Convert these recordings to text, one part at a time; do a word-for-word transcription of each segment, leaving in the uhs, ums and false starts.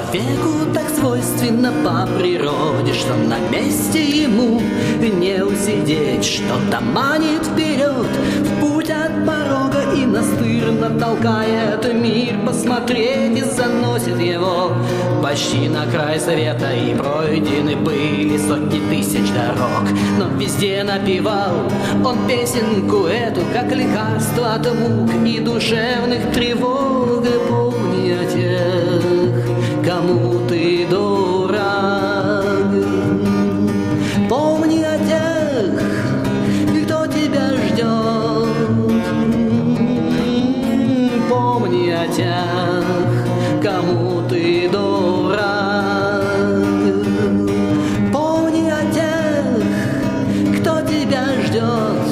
Человеку так свойственно по природе, что на месте ему не усидеть, что-то манит вперед, в путь от порога и настырно толкает мир посмотреть и заносит его почти на край света. И пройдены были сотни тысяч дорог, но везде напевал он песенку эту, как лекарство от мук и душевных тревог. И помни о тех, кому ты дорог. Помни о тех, кто тебя ждет. Помни о тех, кому ты дорог. Помни о тех, кто тебя ждет.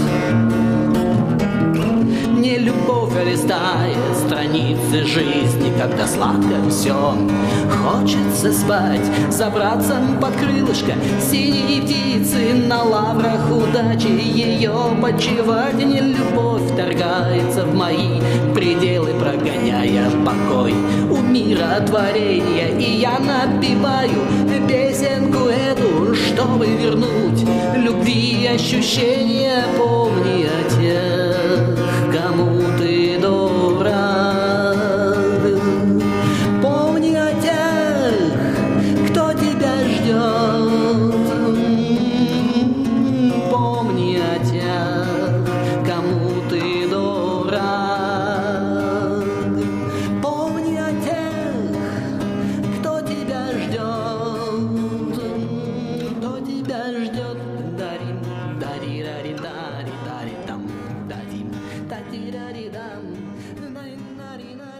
Не любовь листает страницы жизни, когда сладко все, хочется спать, забраться под крылышко синей птицы, на лаврах удачи ее почивать. Не любовь вторгается в мои пределы, прогоняя покой у мира творения, и я напеваю песенку эту, чтобы вернуть любви и ощущения. Помни о тех, кому ты дорог. Помни о тех, кто тебя ждет. Помни о тех, кому ты дорог. Помни о тех, кто тебя ждет. Кто тебя ждет. Дарим, дари, дари, дари, дари, там, дадим, тади, дари, дам, дари, дари, дари.